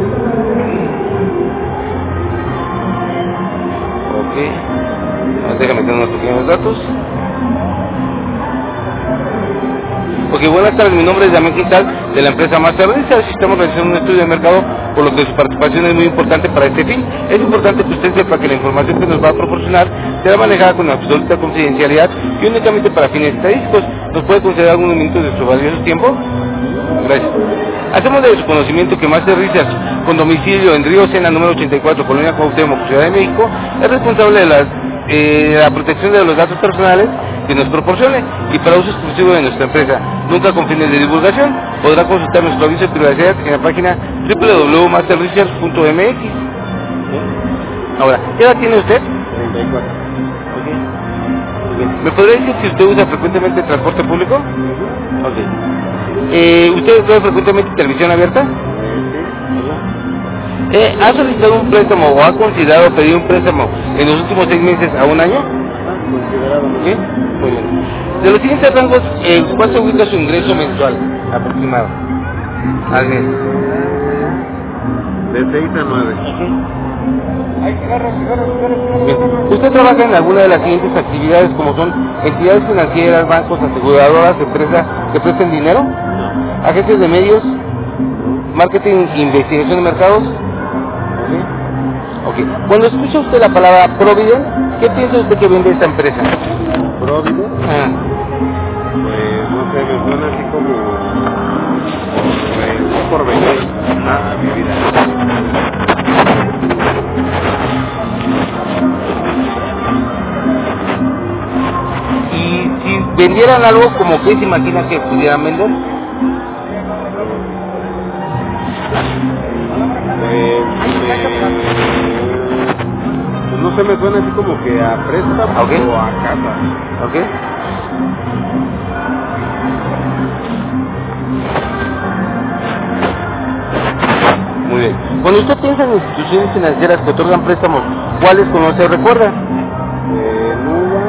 Ok. Déjame tener unos pequeños datos. Ok, buenas tardes, mi nombre es Damián Quintal, de la empresa Master Research. Estamos realizando un estudio de mercado, por lo que su participación es muy importante para este fin. Es importante que usted sepa que la información que nos va a proporcionar será manejada con absoluta confidencialidad y únicamente para fines estadísticos. ¿Nos puede conceder algunos minutos de su valioso tiempo? Gracias. Hacemos de su conocimiento que Master Research, con domicilio en Río Sena, número 84, Colonia Cuauhtémoc, Ciudad de México, es responsable de la protección de los datos personales que nos proporcione y para uso exclusivo de nuestra empresa, nunca con fines de divulgación. Podrá consultar nuestro aviso de privacidad en la página www.masterresearch.mx. Ahora, ¿qué edad tiene usted? 34. Okay. ¿Me podría decir si usted usa frecuentemente transporte público? Okay. ¿Usted ve frecuentemente televisión abierta? ¿Ha solicitado un préstamo o ha considerado pedir un préstamo en los últimos 6 meses a un año? Considerado. ¿Sí? Muy bien. De los siguientes rangos, ¿cuál se ubica su ingreso mensual aproximado al mes? De 6 a 9. Bien. ¿Usted trabaja en alguna de las siguientes actividades como son entidades financieras, bancos, aseguradoras, empresas que presten dinero? No. ¿Agencias de medios? ¿Marketing e investigación de mercados? Ok. Cuando escucha usted la palabra Provident, ¿qué piensa usted que vende esta empresa? Provident, Ah, no sé, me suena así como por venir a mi vida. y si vendieran algo, como que se imagina que pudieran vender. Pues no sé, me suena así como que a préstamo Okay. o a casa. Ok. Muy bien. Cuando usted piensa en instituciones financieras que otorgan préstamos, ¿cuáles conoce o recuerda? Nuba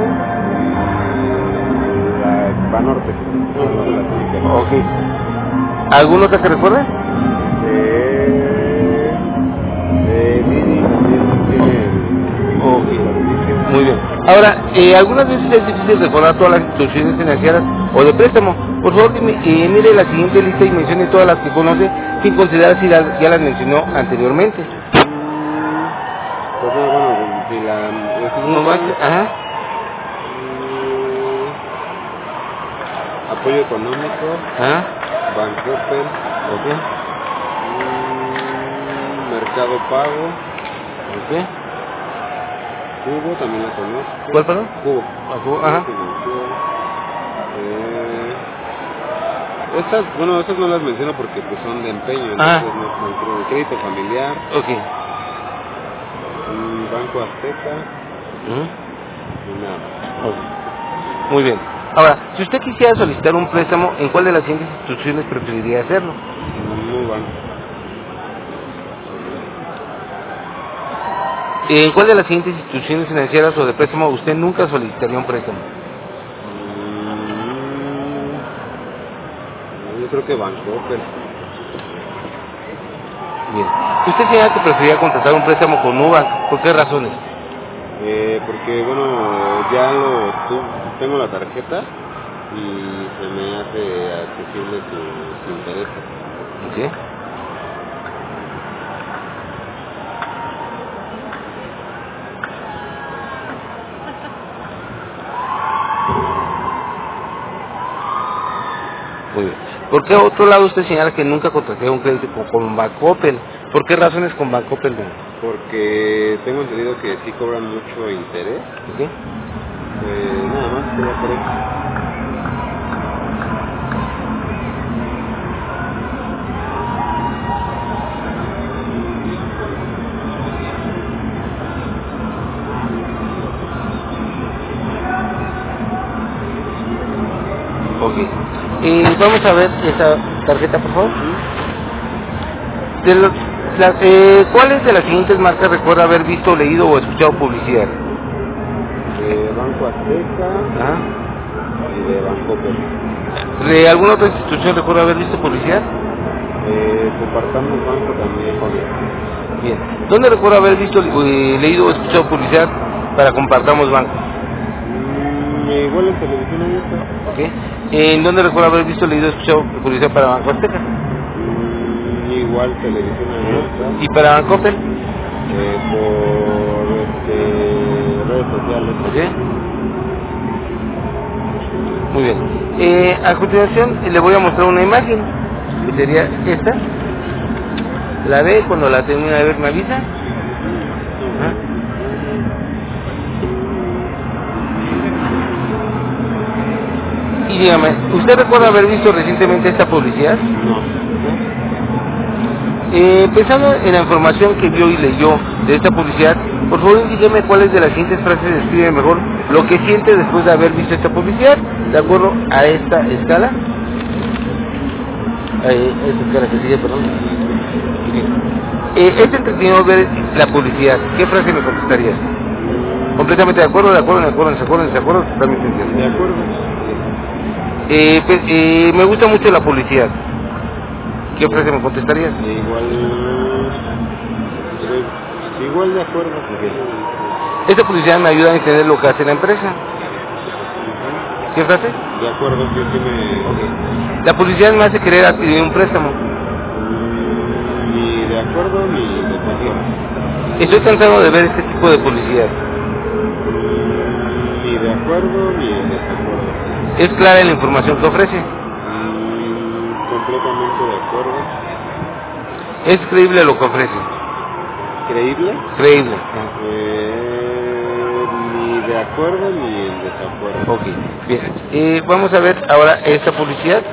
y la Banorte. No, no, la única. Ok. ¿Alguna otra que recuerde? Didi también tiene Ok. Muy bien. Ahora, algunas veces es difícil recordar todas las instituciones financieras o de préstamo. Por favor, mire la siguiente lista y mencione todas las que conoce sin considerar si ya las mencionó anteriormente. Pues bueno, si la... No más. Ajá. Apoyo económico, Ajá. Bancoppel, Ok. Mercado Pago, Ok. Cubo, también la conozco. ¿Cuál, perdón? Cubo. Ajá. Estas, bueno, estas no las menciono porque pues son de empeño, entonces no son crédito familiar, Ok. Banco Azteca Ujú. y nada. Ok. Muy bien. Ahora, si usted quisiera solicitar un préstamo, ¿en cuál de las siguientes instituciones preferiría hacerlo? No banco. ¿En cuál de las siguientes instituciones financieras o de préstamo usted nunca solicitaría un préstamo? Yo creo que Bancoppel. Bien. ¿Usted señala que preferiría contratar un préstamo con Nubank? ¿Por qué razones? Porque bueno, ya tengo la tarjeta y se me hace accesible sus intereses. Ok. Muy bien. ¿Por qué a otro lado usted señala que nunca contrataría un crédito con Bancoppel? ¿Por qué razones con Bancoppel? Porque tengo entendido que sí cobran mucho interés. ¿Ok? Nada más sería por eso. Ok. Vamos a ver esa tarjeta, por favor. ¿Cuáles de las siguientes marcas recuerda haber visto, leído o escuchado publicidad? De Banco Azteca Ajá. y de Bancoppel. ¿De alguna otra institución recuerda haber visto publicidad? Compartamos banco también. Bien. ¿Dónde recuerdo haber visto, leído o escuchado publicidad para Compartamos Banco? Igual en televisión abierta. ¿Ok? ¿En dónde recuerdo haber visto, leído o escuchado publicidad para Banco Azteca? Igual televisión abierta. ¿Y para Bancoppel? Por redes sociales. ¿Ok? Muy bien. A continuación le voy a mostrar una imagen, que sería esta. La ve, cuando la termina de ver me avisa. ¿Ah? Y dígame, ¿usted recuerda haber visto recientemente esta publicidad? No. Pensando en la información que vio y leyó de esta publicidad, por favor indíqueme cuáles de las siguientes frases describen mejor lo que siente después de haber visto esta publicidad, de acuerdo a esta escala. Esta escala que sigue, perdón. Es entretenido ver la publicidad. ¿Qué frase me contestarías? ¿Completamente de acuerdo, de acuerdo, de acuerdo, de acuerdo, de acuerdo? Totalmente entiendo. De acuerdo. Me gusta mucho la publicidad. ¿Qué frase me contestarías? Igual de acuerdo. Esta publicidad me ayuda a entender lo que hace la empresa. ¿Qué frase? De acuerdo, sí, sí me... Okay. La publicidad me hace querer adquirir un préstamo. Ni de acuerdo ni de acuerdo. Estoy cansado de ver este tipo de publicidad. Ni de acuerdo ni de desacuerdo. ¿Es clara la información que ofrece? Completamente de acuerdo. ¿Es creíble lo que ofrece? ¿Creíble? Creíble. Ni de acuerdo ni en desacuerdo. Ok, bien. Vamos a ver ahora esta publicidad.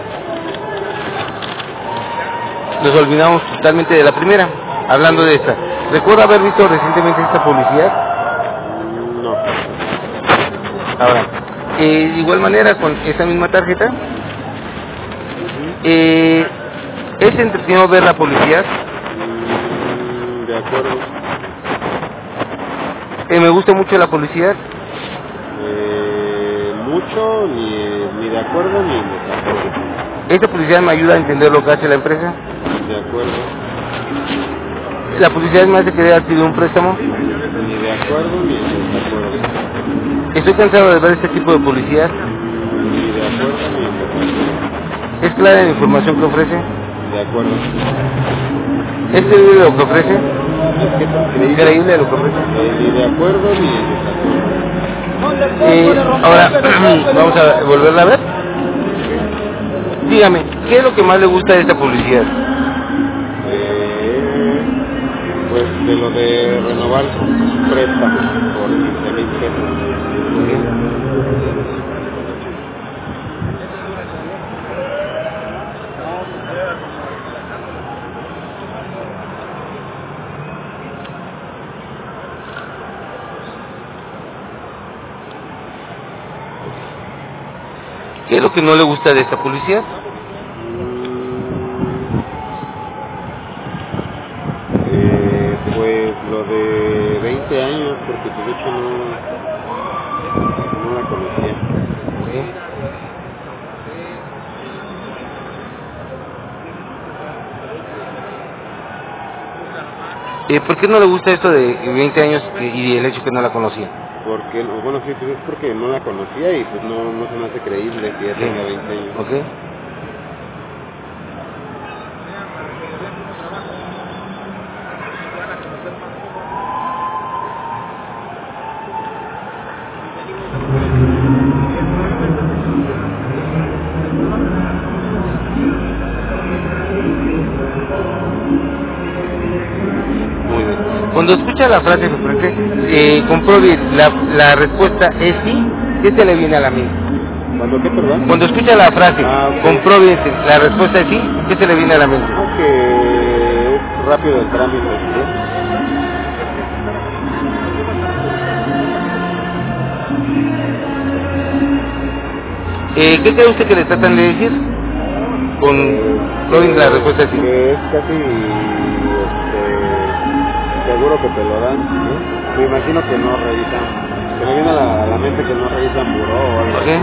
Nos olvidamos totalmente de la primera, hablando de esta. ¿Recuerda haber visto recientemente esta publicidad? No. Ahora, de igual manera con esa misma tarjeta, ¿es entretenido ver la publicidad? De acuerdo. Me gusta mucho la publicidad. Mucho, ni de acuerdo ni en desacuerdo. ¿Esta publicidad me ayuda a entender lo que hace la empresa? De acuerdo. ¿La publicidad me hace querer adquirir un préstamo? Ni de acuerdo ni en desacuerdo. Estoy cansado de ver este tipo de publicidad. Ni de acuerdo ni en desacuerdo. ¿Es clara la información que ofrece? De acuerdo. ¿Es creíble lo que ofrece? ¿Es que es ¿Creíble lo que ofrece? Ni de acuerdo ni en desacuerdo. Ahora, vamos a volverla a ver. Dígame, ¿qué es lo que más le gusta de esta publicidad? Pues de lo de renovar su préstamo por 15,000 pesos. ¿Qué es lo que no le gusta de esta publicidad? Pues lo de 20 años, porque pues de hecho no la conocía. ¿Por qué no le gusta esto de 20 años y el hecho que no la conocía? Porque, bueno, sí, pues es porque no la conocía y pues no se me hace creíble que ya tenga 20 años. Okay. Cuando escucha la frase compruebe la respuesta es sí, ¿qué se le viene a la mente? ¿Cuándo qué, perdón? Cuando escucha la frase, okay. Compruebe la respuesta es sí, ¿qué se le viene a la mente? Que es rápido el trámite, ¿sí? ¿Qué cree usted que le tratan de decir? Con la respuesta es sí. Que es casi seguro que te lo dan, ¿sí? Me imagino que no revisan, se me viene a la mente que no revisan buró o algo. Okay.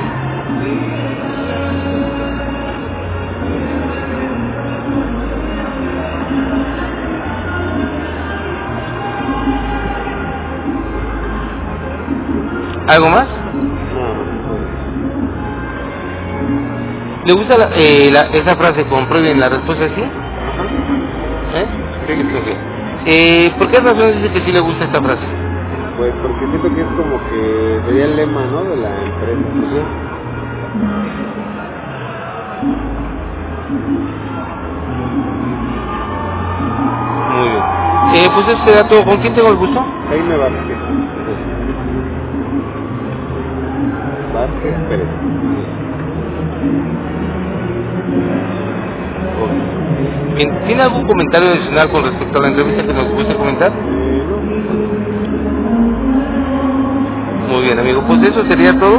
¿Algo más? No. ¿Le gusta esa frase, comprueben la respuesta sí? Ajá. ¿Eh? ¿Por qué razón dice que sí le gusta esta frase? Pues porque siento que es como que sería el lema, ¿no? De la empresa. ¿Sí? Muy bien. Pues eso será todo. ¿Con quién tengo el gusto? Jaime Vázquez. Vázquez Pérez. Bien. ¿Tiene algún comentario adicional con respecto a la entrevista que nos gusta comentar? No. Muy bien, amigo. Pues eso sería todo.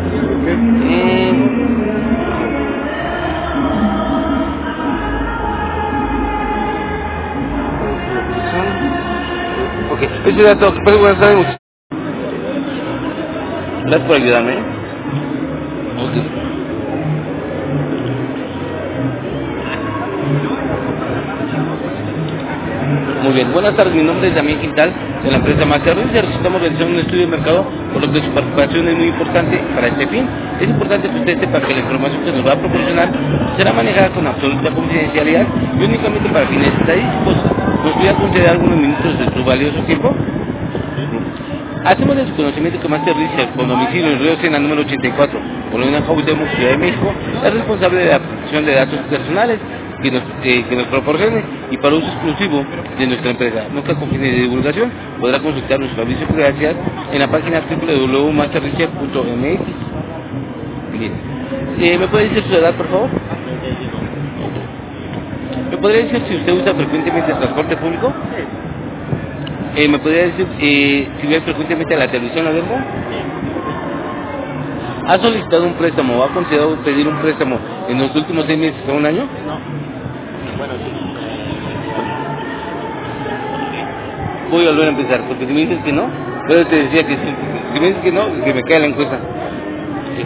Ok, eso sería todo. Pues buenas tardes. Gracias por ayudarme. Ok. Muy bien, buenas tardes, mi nombre es Damián Quintal, de la empresa Master Research. Estamos realizando un estudio de mercado, por lo que su participación es muy importante para este fin. Es importante que usted sepa que la información que nos va a proporcionar será manejada con absoluta confidencialidad y únicamente para fines estadísticos. ¿Nos podría conceder algunos minutos de su valioso tiempo? Hacemos de su conocimiento que Master Research, con domicilio en Río Sena número 84, Colonia Cuauhtémoc, Ciudad de México, es responsable de la protección de datos personales que nos proporcione y para uso exclusivo de nuestra empresa. Nunca con fines de divulgación. Podrá consultar nuestro aviso de privacidad en la página www.masterresearch.mx. Bien. ¿Me puede decir su edad, por favor? ¿Me podría decir si usted usa frecuentemente el transporte público? ¿Me podría decir si ve frecuentemente la televisión abierta? ¿Ha solicitado un préstamo o ha considerado pedir un préstamo en los últimos 6 meses o un año? No. Bueno, sí. Voy a volver a empezar, porque si me dices que no, pero te decía que sí. Si me dices que no, que me cae la encuesta. Sí.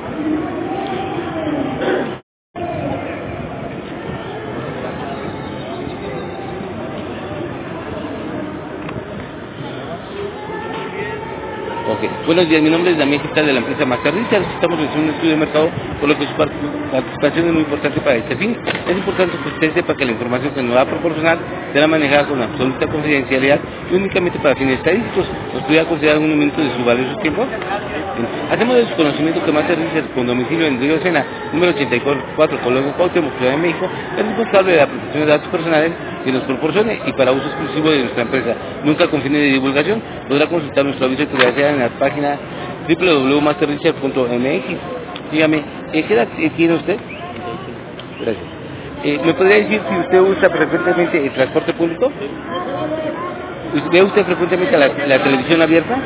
Ok. Buenos días, mi nombre es Damián Quintal de la empresa Master Research. Estamos realizando un estudio de mercado, por lo que su participación es muy importante para este fin. Es importante que usted sepa que la información que nos va a proporcionar será manejada con absoluta confidencialidad y únicamente para fines estadísticos. ¿Nos podría considerar algunos minutos de su valioso tiempo? Bien. Hacemos de su conocimiento que Master Research, con domicilio en Río Sena, número 84, Colonia Cuauhtémoc, Ciudad de México, es responsable de la protección de datos personales que nos proporcione y para uso exclusivo de nuestra empresa. Nunca con fines de divulgación. Podrá consultar nuestro aviso de privacidad en la página www.masterresearch.mx. Dígame, ¿qué edad tiene usted? Gracias. ¿Me podría decir si usted usa frecuentemente el transporte público? ¿Ve usted frecuentemente la televisión abierta?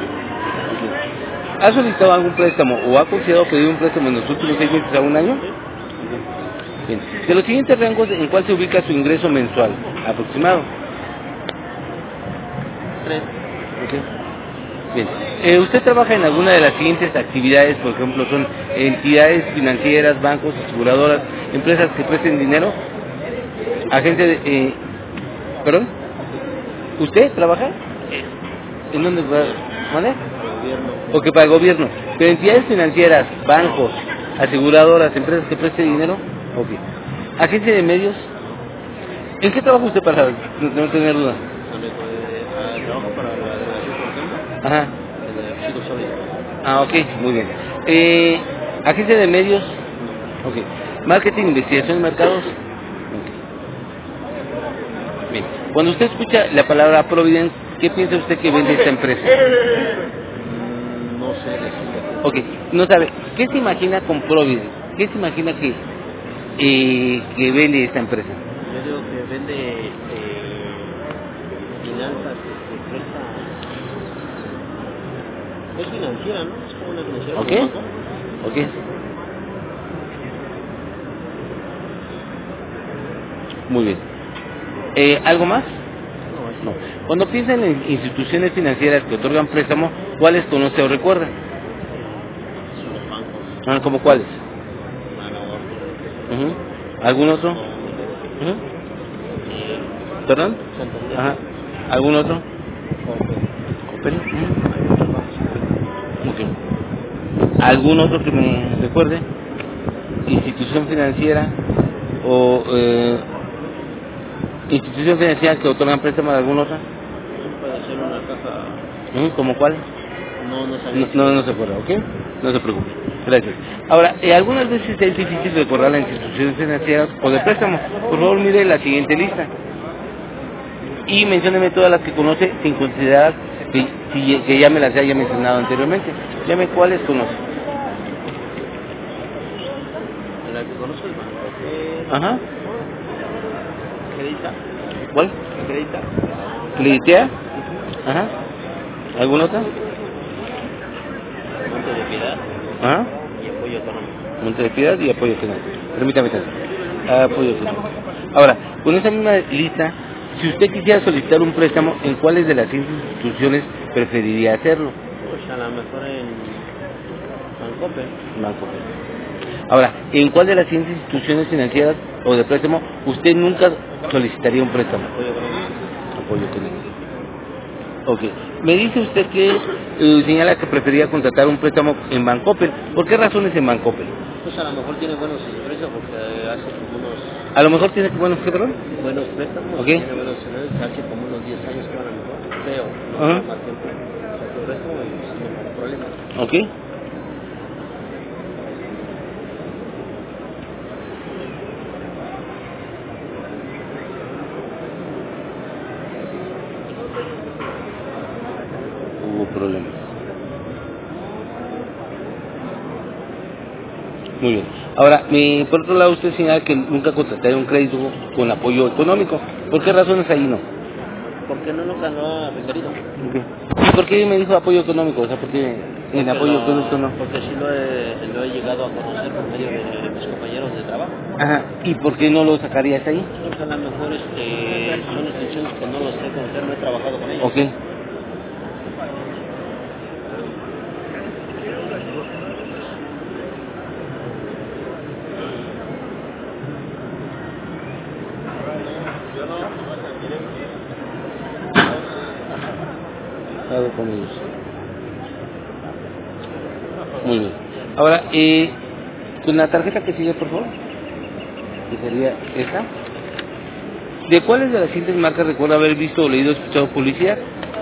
¿Ha solicitado algún préstamo o ha considerado pedir un préstamo en los últimos 6 meses a un año? Bien. De los siguientes rangos, ¿en cuál se ubica su ingreso mensual aproximado? 3. Okay. Bien. ¿Usted trabaja en alguna de las siguientes actividades? Por ejemplo, son entidades financieras, bancos, aseguradoras, empresas que presten dinero, agente de... ¿Perdón? ¿Usted trabaja? ¿En dónde va? ¿Vale? O que para el gobierno. Pero entidades financieras, bancos, aseguradoras, empresas que presten dinero. Ok. Agencia de medios. ¿En qué trabaja usted para no tener duda? Trabajo para la delegación por ejemplo. Ajá. Sigo sólido. Ah, ok, muy bien. Agencia de medios. Ok. Marketing, investigación de mercados. Ok. Bien. Cuando usted escucha la palabra Providence, ¿qué piensa usted que vende esta empresa? No sé decirle. Ok, no sabe. ¿Qué se imagina con Providence? ¿Qué se imagina que vende esta empresa? Yo digo que vende finanzas, presta. Es financiera, ¿no? Es como una financiera. Ok, ok. Muy bien. ¿Algo más? No. Cuando piensa en instituciones financieras que otorgan préstamo, ¿cuáles conoce o recuerda? Son los bancos. Ah, ¿cómo cuáles? Banco. ¿Algún otro? ¿Perdón? Santander. Ajá. ¿Algún otro? Coppel. ¿Coppel? Ok. ¿Algún otro que me recuerde? Institución financiera o institución financiera que otorgan préstamo de alguna otra. Puede ser una caja. ¿Como cuál? No sabía. No se acuerda, ¿ok? No se preocupe. Gracias. Ahora, algunas veces es difícil recordar las instituciones financieras o de préstamo. Por favor, mire la siguiente lista y mencióneme todas las que conoce sin considerar que ya me las haya mencionado anteriormente. Llame cuáles conoce. La que conozco es Banco. Ajá. Acredita. ¿Cuál? Acredita. ¿Creditea? Ajá. ¿Alguna otra? Monte de Piedad Ajá. y Apoyo Económico. Monte de Piedad y Apoyo Económico. Permítame tanto. Apoyo Económico. Ahora, con esa misma lista, si usted quisiera solicitar un préstamo, ¿en cuáles de las instituciones preferiría hacerlo? Pues a lo mejor en Bancoppel. Bancoppel. Ahora, ¿en cuál de las siguientes instituciones financieras o de préstamo usted nunca solicitaría un préstamo? Apoyo Económico. Apoyo Económico. Ok. Me dice usted que señala que prefería contratar un préstamo en Bancoppel. ¿Por qué razones en Bancoppel? Pues a lo mejor tiene buenos precios porque hace como unos A lo mejor tiene buenos, ¿qué, perdón? buenos préstamos, Ok. tiene buenos escenarios, hace como unos 10 años que van a lo mejor, creo, no Ajá. más tiempo. Saco el préstamo y pues no hay problema. Ok. Hubo problemas. Muy bien. Ahora, por otro lado, usted señala que nunca contrataría un crédito con apoyo económico. ¿Por qué razones ahí no? Porque nunca lo ha requerido. Okay. ¿Y por qué me dijo apoyo económico? O sea, ¿por qué en apoyo económico no? Porque sí lo he llegado a conocer por medio de mis compañeros de trabajo. Ajá. ¿Y por qué no lo sacarías ahí? Porque a lo mejor son instituciones que no los sé conocer, no he trabajado con ellos. Ok. Con ellos. Muy bien. Ahora, con la tarjeta que sigue, por favor, que sería esta. ¿De cuáles de las siguientes marcas recuerda haber visto o leído o escuchado publicidad?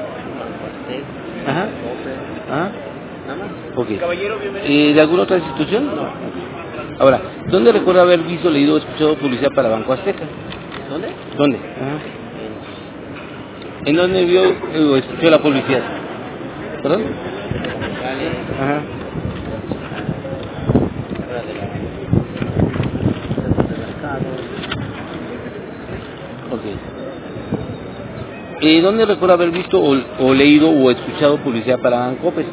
Ajá. Ajá. Nada más. Ok. ¿De alguna otra institución? No. Ahora, ¿dónde recuerda haber visto, leído o escuchado publicidad para Banco Azteca? ¿Dónde? ¿Dónde? Ajá. ¿En dónde vio o escuchó la publicidad? ¿Perdón? Ajá. Fuera de mercado. Ok. ¿Dónde recuerda haber visto o leído o escuchado publicidad para Bancoppel?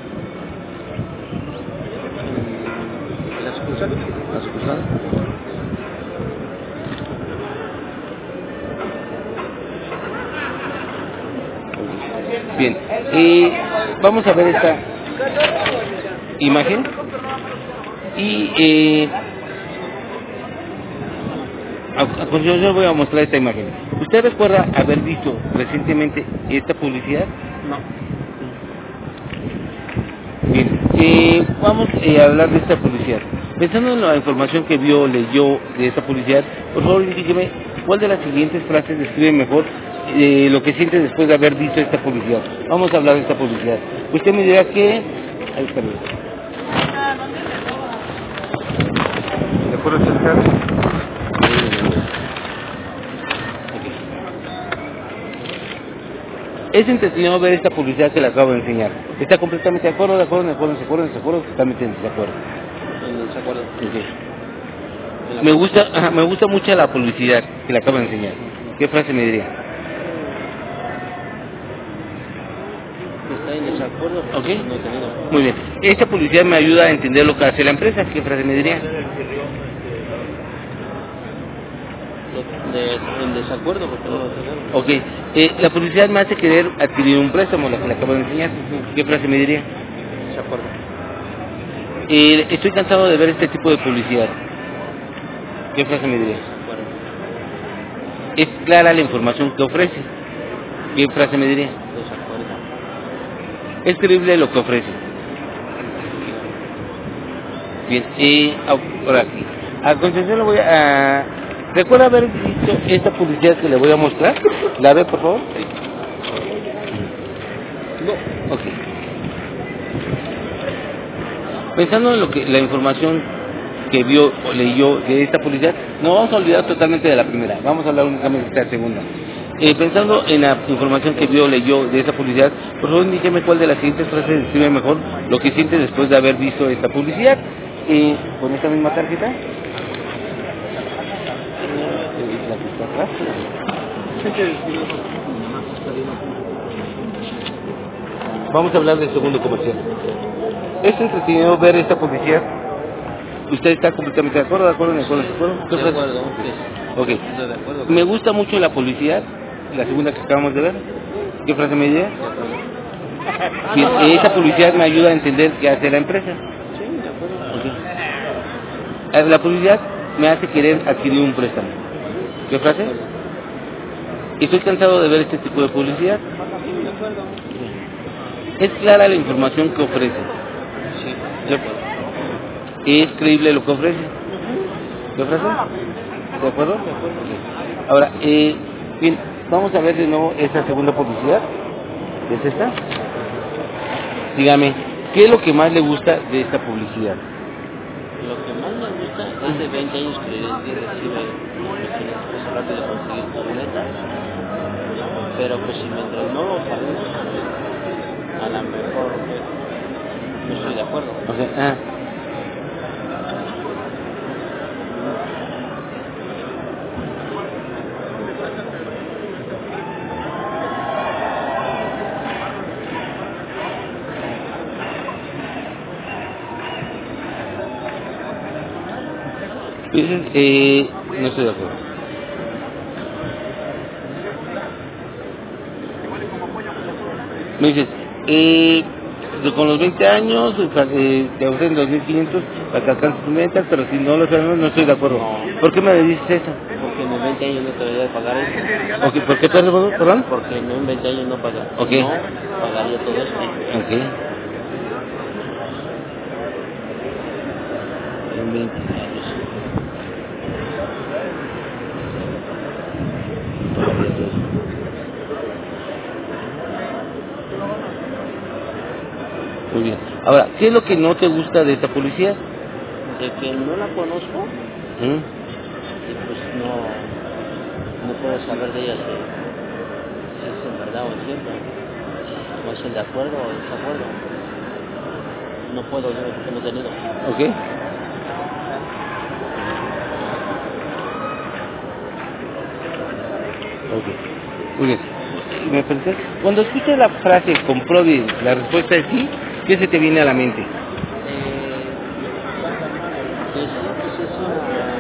¿La sucursal? ¿La sucursal? Bien. Vamos a ver esta imagen y a continuación voy a mostrar esta imagen. ¿Usted recuerda haber visto recientemente esta publicidad? No. Bien, vamos a hablar de esta publicidad. Pensando en la información que vio, leyó de esta publicidad, por favor indíqueme cuál de las siguientes frases describe mejor lo que siente después de haber visto esta publicidad. Vamos a hablar de esta publicidad. Usted me dirá que... Ahí está. ¿Le puedo acercar? Es entretenido ver esta publicidad que le acabo de enseñar. ¿Está completamente de acuerdo, totalmente de acuerdo? En desacuerdo. Okay. Me gusta mucho la publicidad que le acabo de enseñar. ¿Qué frase me diría? Está en desacuerdo. Ok. No he tenido. Muy bien. Esta publicidad me ayuda a entender lo que hace la empresa. ¿Qué frase me diría? En desacuerdo porque no lo tenemos. Ok. La publicidad me hace querer adquirir un préstamo, la que le acabo de enseñar. ¿Qué frase me diría? Desacuerdo. Estoy cansado de ver este tipo de publicidad. ¿Qué frase me diría? Desacuerdo. Es clara la información que ofrece. ¿Qué frase me diría? Desacuerdo. Es creíble lo que ofrece. Bien, ahora, a continuación le voy a... ¿Recuerda haber visto esta publicidad que le voy a mostrar? ¿La ve, por favor? No. Ok. Pensando en la información que vio o leyó de esta publicidad, no vamos a olvidar totalmente de la primera, vamos a hablar únicamente de esta segunda. Pensando en la información que vio o leyó de esta publicidad, por favor indíqueme cuál de las siguientes frases describe mejor lo que siente después de haber visto esta publicidad. Con esta misma tarjeta. La que está atrás. Vamos a hablar del segundo comercial. Es entretenido ver esta publicidad. ¿Usted está completamente de acuerdo? ¿De acuerdo? ¿De acuerdo? De acuerdo. Ok. Estoy de acuerdo. Me gusta mucho la publicidad, la segunda que acabamos de ver. ¿Qué frase me diría? Bien, esa publicidad me ayuda a entender qué hace la empresa. Sí, de acuerdo. Okay. La publicidad me hace querer adquirir un préstamo. ¿Qué frase? Estoy cansado de ver este tipo de publicidad. Sí, de acuerdo. Es clara la información que ofrece. Sí, de acuerdo. Es creíble lo que ofrece. ¿Qué frase? ¿De acuerdo? De acuerdo. Ahora, bien, vamos a ver de nuevo esta segunda publicidad. ¿Es esta? Dígame, ¿qué es lo que más le gusta de esta publicidad? Lo que más me gusta es de 20 años que recibe es rápido conseguir camionetas, pero pues si mientras no lo sabemos, a lo mejor no estoy de acuerdo. O sea, no estoy de acuerdo. Me dices, con los 20 años te ofrecen 2.500 para que alcances tus metas, pero si no lo sabemos, no estoy de acuerdo. No. ¿Por qué me dices eso? Porque en 20 años no debería de pagar eso. Okay, ¿por qué, perdón? Porque en 20 años no paga. Ok. No pagaría todo esto. Ok. En 20 años. Muy bien. Ahora, ¿qué es lo que no te gusta de esta publicidad? De que no la conozco ¿Mm? y pues no puedo saber de ella si es en verdad o es cierto. O es el de acuerdo o el desacuerdo. No puedo yo porque no he tenido. Ok. Ok. Muy bien. ¿Me permites? Cuando escuchas la frase compruebe, la respuesta es sí, ¿qué se te viene a la mente? Pues sí, pues es un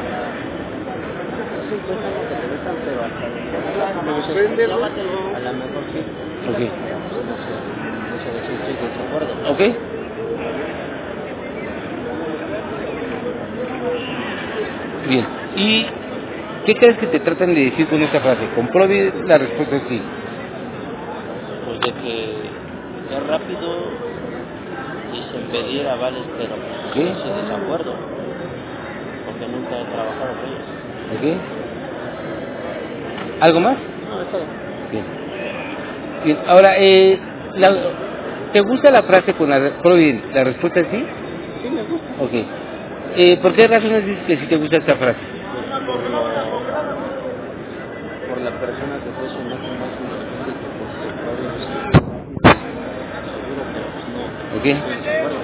préstamo que te dejan, pero hasta no sé, a lo mejor sí. Ok. No sé si estoy de desacuerdo. Ok. Bien. ¿Y qué crees que te tratan de decir con esta frase? Compruebe, la respuesta es sí. Pues de que es rápido y sin pedir avales, pero pues ¿Qué? estoy de desacuerdo. Porque nunca he trabajado con ellos. Ok. ¿Algo más? No, es todo. Bien. Bien. Ahora, ¿te gusta la frase con bien, la respuesta es sí? Sí, me gusta. Ok. ¿Por qué razones dices que sí te gusta esta frase? Pues por la persona que fue su máximo independiente, que pues seguro, pero pues no. Ok. Estoy de acuerdo.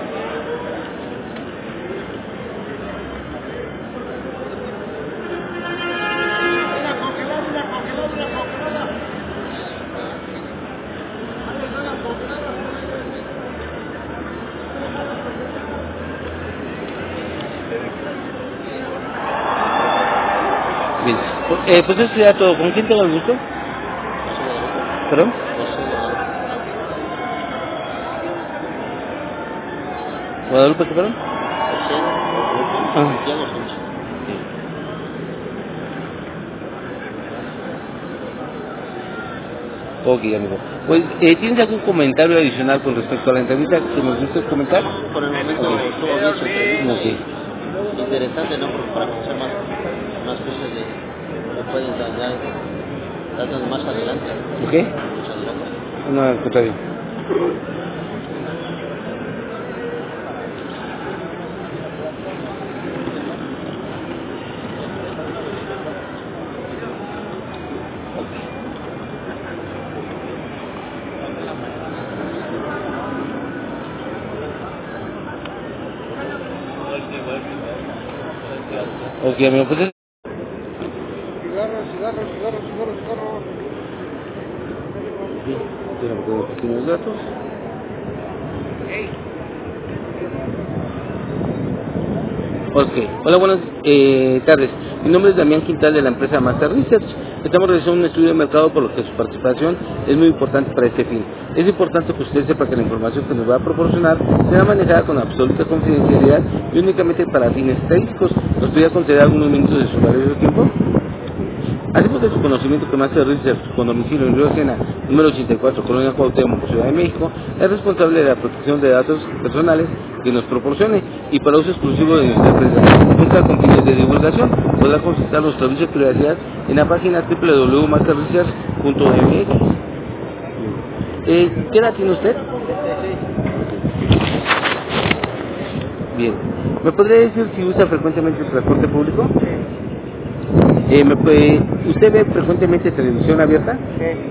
Bien. Pues eso sería todo. ¿Con quién tengo el gusto? ¿Perdón? ¿Guadalupe, qué, perdón? Ok, amigo. Pues, ¿tienes algún comentario adicional con respecto a la entrevista que nos gustes comentar? Por el momento estuvo bien su entrevista. Interesante, ¿no? Porque para conocer más cosas que pueden darnos más adelante. Ok. Muchas gracias. No, al contrario. Ok, amigo, pues Cigarros. déjame poner pequeños datos. Ok, hola, buenas tardes. Mi nombre es Damián Quintal de la empresa Master Research. Estamos realizando un estudio de mercado por lo que su participación es muy importante para este fin. Es importante que usted sepa que la información que nos va a proporcionar será manejada con absoluta confidencialidad y únicamente para fines estadísticos. ¿Nos podría conceder algunos minutos de su valioso tiempo? Hacemos de su conocimiento que Master Research, con domicilio en Río Sena, número 84, Colonia Cuauhtémoc, Ciudad de México, es responsable de la protección de datos personales que nos proporcione y para uso exclusivo de nuestra empresa, nunca con fines de divulgación. Podrá consultar nuestro servicio de privacidad en la página www.masterresearch.mx. ¿Qué edad tiene usted? Bien. ¿Me podría decir si usa frecuentemente el transporte público? ¿Usted ve frecuentemente televisión abierta?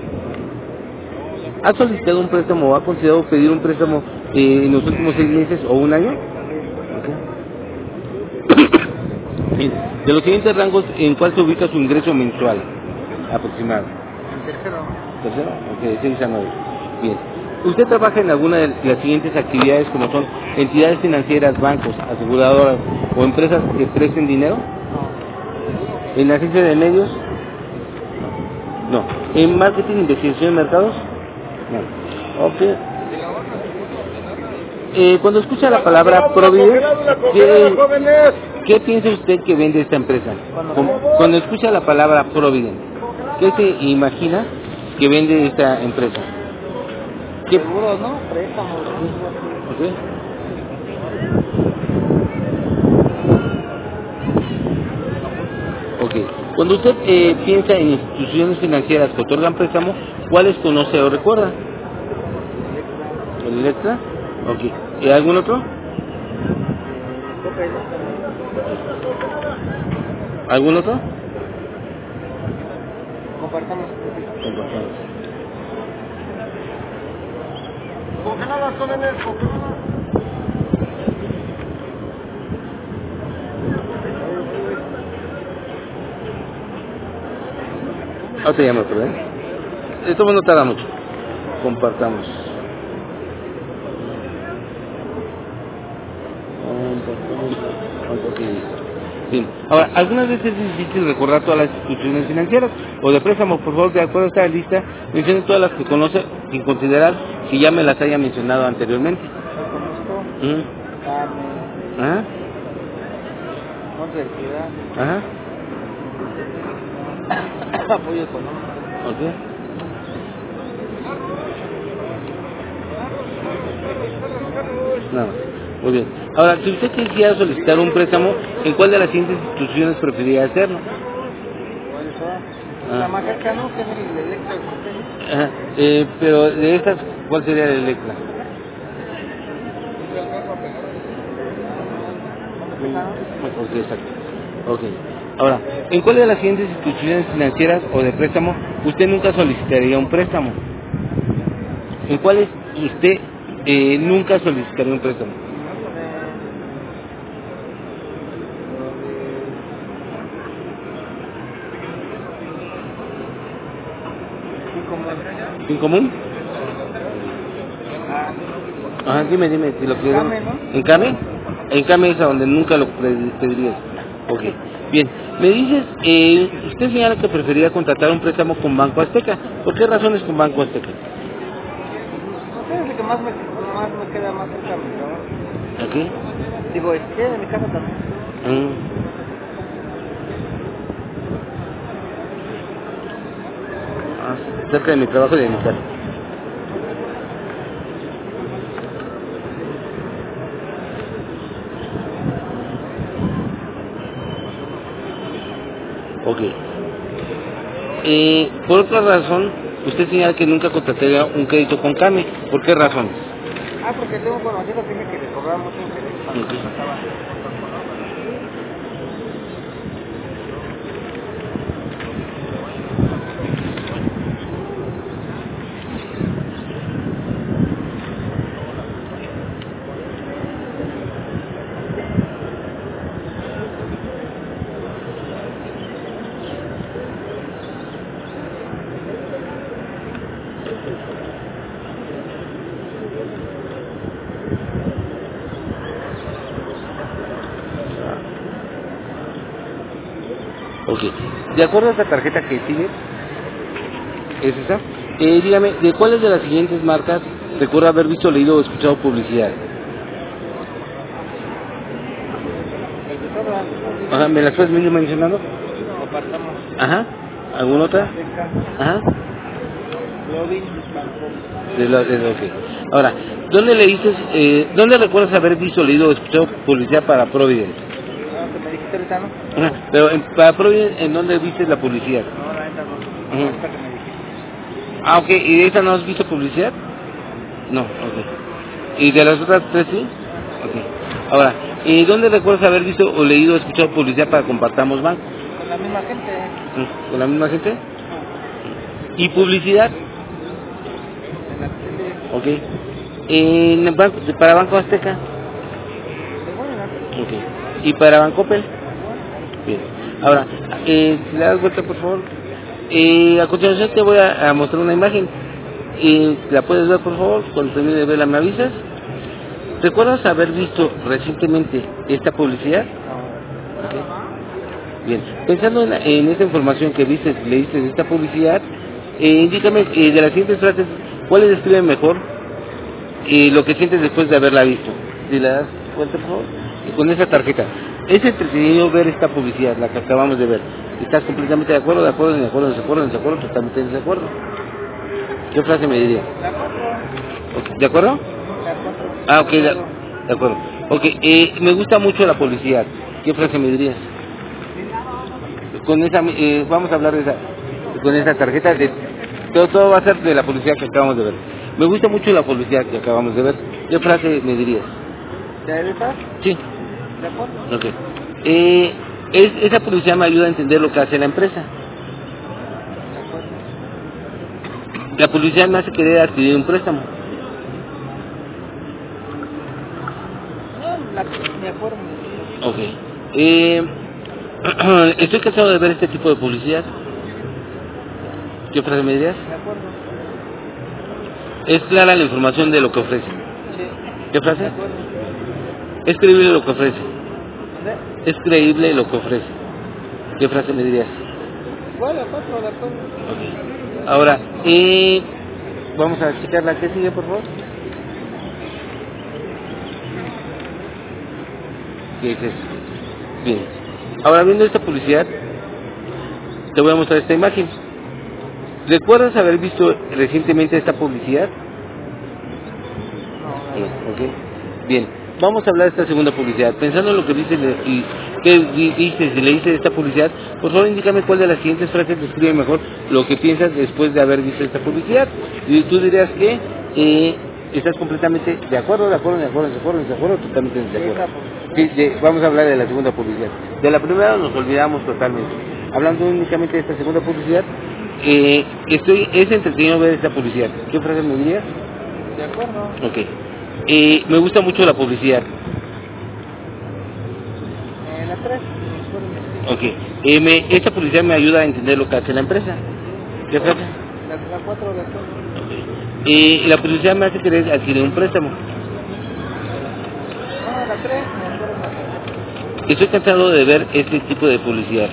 ¿Ha solicitado un préstamo o ha considerado pedir un préstamo en los últimos 6 meses o un año? Bien. De los siguientes rangos, ¿en cuál se ubica su ingreso mensual aproximado? ¿Tercero? Ok, 6 a 9. Bien. ¿Usted trabaja en alguna de las siguientes actividades como son entidades financieras, bancos, aseguradoras o empresas que presten dinero? ¿En la agencia de medios? No. ¿En marketing, investigación de mercados? No. Ok. Cuando escucha la palabra Providence, ¿qué piensa usted que vende esta empresa? Cuando escucha la palabra Providence, ¿qué se imagina que vende esta empresa? ¿Qué? Seguros, ¿no? Préstamos. Okay. Ok. Cuando usted piensa en instituciones financieras que otorgan préstamo, ¿cuáles conoce o recuerda? ¿El Electra? Ok. ¿Y algún otro? ¿Algún otro? Compartamos. Congeladas, jóvenes, congeladas. Ahora te llamo, ¿verdad? Esto no tarda mucho. Compartamos. Sí. Ahora, algunas veces es difícil recordar todas las instituciones financieras o de préstamo. Por favor, de acuerdo a esta lista, mencione todas las que conoce sin considerar que ya me las haya mencionado anteriormente. Ajá. Monte de Ciudad. Ajá. Apoyo económico. Ok. Nada. Muy bien. Ahora, si usted quisiera solicitar un préstamo, ¿en cuál de las siguientes instituciones preferiría hacerlo? La más cercana, que es el Electra del Costeño. Ajá. Pero de estas, ¿cuál sería el Electra? Ok, exacto. Ok. Ahora, ¿en cuál de las siguientes instituciones financieras o de préstamo usted nunca solicitaría un préstamo? ¿En cuáles usted nunca solicitaría un préstamo? ¿En común? Ajá, dime si lo quieres. ¿En Came? En Came es a donde nunca lo pedirías. Ok, bien. Me dices, usted señala que preferiría contratar un préstamo con Banco Azteca. ¿Por qué razones con Banco Azteca? Es el que más me queda más cerca de mi trabajo. ¿Aquí? Digo, de mi casa también. cerca de mi trabajo y de mi casa. Ok. Por otra razón, usted señala que nunca contrataría un crédito con CAME. ¿Por qué razones? Porque tengo conocido que me que cobraba mucho interés cuando Ok. contrataba. Ok. De acuerdo a esta tarjeta que sigue, ¿es esa? Dígame, ¿de cuáles de las siguientes marcas recuerda haber visto, leído o escuchado publicidad? El que sobra, Ajá, ¿me las puedes venir mencionando? apartamos Ajá. ¿Alguna otra? Azteca, Ajá. Globin, Banco. Ok. Ahora, ¿dónde leíste, dónde recuerdas haber visto, leído o escuchado publicidad para Providence? Que me dijiste ahorita, ¿no? Ajá. Pero para Providence, ¿en dónde viste la publicidad? No, la neta no. Ujú. Ahorita que me dijiste. Ah, ok. ¿Y de esa no has visto publicidad? No, ok. ¿Y de las otras tres sí? Ok. Ahora, ¿y dónde recuerdas haber visto o leído o escuchado publicidad para Compartamos Banco? Con la misma gente. ¿Con la misma gente? ¿Y publicidad? En la tele. Ok. ¿En el banco, para Banco Azteca? Igual en la tele. Ok. ¿Y para Bancoppel? Bien. Ahora, si le das vuelta, por favor. A continuación te voy a mostrar una imagen. ¿La puedes ver, por favor? Cuando termine de verla, ¿me avisas? ¿Recuerdas haber visto recientemente esta publicidad? Ok. Bien. Pensando en esta información que viste, leíste de esta publicidad, indícame de las siguientes frases, ¿cuáles describen mejor lo que sientes después de haberla visto? Si le das vuelta, por favor. Y con esa tarjeta. Es entretenido ver esta publicidad, la que acabamos de ver. ¿Estás completamente de acuerdo, de acuerdo, de acuerdo, de acuerdo, de acuerdo, totalmente de acuerdo? ¿Qué frase me dirías? La 4. ¿De acuerdo? La 4. Ah, ok, de acuerdo. Ok, me gusta mucho la publicidad. ¿Qué frase me dirías? Con esa, vamos a hablar de esa, con esa tarjeta. Todo va a ser de la publicidad que acabamos de ver. Me gusta mucho la publicidad que acabamos de ver. ¿Qué frase me dirías? ¿De esas? Sí. De acuerdo. Ok. Esa publicidad me ayuda a entender lo que hace la empresa. La publicidad me hace querer adquirir un préstamo. No, de acuerdo. Ok. Estoy cansado de ver este tipo de publicidad. ¿Qué frase me dirías? De acuerdo. Es clara la información de lo que ofrece. Sí. ¿Qué frase? De acuerdo. Es creíble lo que ofrece. ¿De? Es creíble lo que ofrece. ¿Qué frase me dirías? Igual, de 4, de acuerdo. Ok. Ahora, vamos a checar la que sigue, por favor. ¿Qué es eso? Bien. Ahora, viendo esta publicidad, te voy a mostrar esta imagen. ¿Recuerdas haber visto recientemente esta publicidad? No, Ok. Bien. Vamos a hablar de esta segunda publicidad. Pensando en lo que dices y qué dices y leíste de esta publicidad, por favor indícame cuál de las siguientes frases describe mejor lo que piensas después de haber visto esta publicidad. Y tú dirías que estás completamente de acuerdo, de acuerdo, de acuerdo, de acuerdo, de acuerdo, totalmente de acuerdo. Sí, vamos a hablar de la segunda publicidad. De la primera nos olvidamos totalmente. Hablando únicamente de esta segunda publicidad, es entretenido ver esta publicidad. ¿Qué frase me dirías? de acuerdo. Ok. Me gusta mucho la publicidad. La 3. Ok. Esta publicidad me ayuda a entender lo que hace la empresa. ¿Qué frase? La 4, de acuerdo. Ok. La publicidad me hace querer adquirir un préstamo. No, la 3, de acuerdo. Estoy cansado de ver este tipo de publicidad.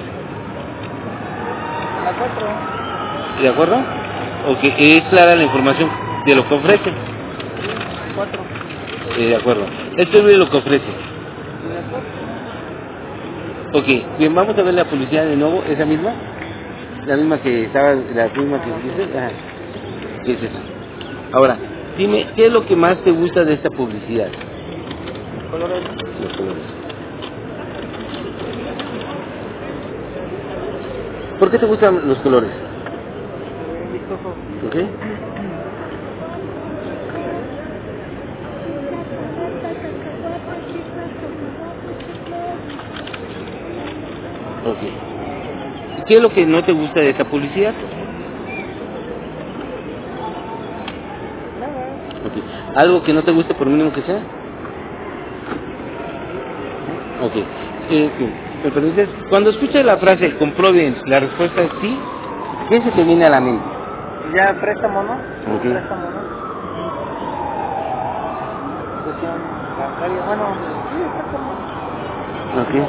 La 4. ¿De acuerdo? Ok. Es clara la información de lo que ofrece. 4. De acuerdo. Esto es lo que ofrece. De acuerdo. Ok. Bien, vamos a ver la publicidad de nuevo, esa misma. La misma que estaba, la misma que dices. Ajá. ¿Qué es eso? Ahora, dime, ¿qué es lo que más te gusta de esta publicidad? Colores. Los colores. ¿Por qué te gustan los colores? Vistoso. ¿Ok? Ok. ¿Y qué es lo que no te gusta de esta publicidad? Ok. ¿Algo que no te guste por mínimo que sea? Ok. ¿Me permites? Cuando escuchas la frase comprueben, la respuesta es sí, ¿qué se te viene a la mente? Ya préstamo, ¿no? Ok. Préstamo, ¿no? Cuestión bancaria, bueno, sí, préstamo. Ok.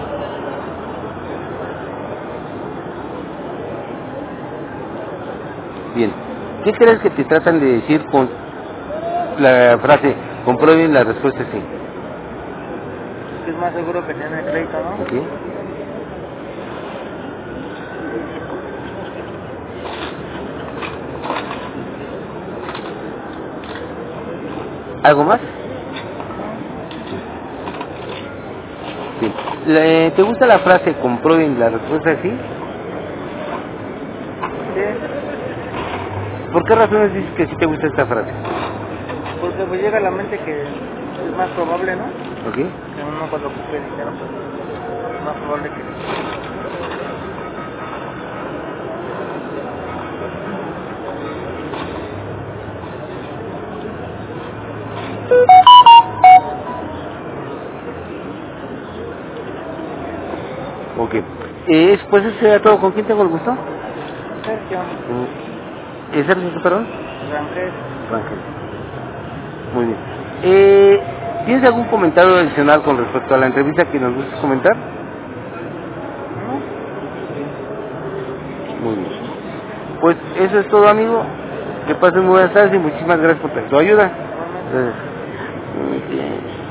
Bien. ¿Qué crees que te tratan de decir con la frase comprueben, la respuesta es sí? Es más seguro que tiene crédito, ¿no? Ok. ¿Algo más? Sí. ¿Te gusta la frase comprueben, la respuesta es sí? Sí, ¿Por qué razones dices que sí te gusta esta frase? porque pues llega a la mente que es más probable, ¿no? ¿Ok? Que uno cuando ocupe dinero, pues es más probable que... Ok. Pues eso sería todo. ¿Con quién tengo el gusto? Sergio, ¿Es Sergio, perdón? Rangel, Rangel. Muy bien. ¿Tienes algún comentario adicional con respecto a la entrevista que nos gustes comentar? ¿no? Muy bien. Pues eso es todo, amigo. Que pasen muy buenas tardes y muchísimas gracias por tu ayuda. Igualmente. Gracias. Muy bien.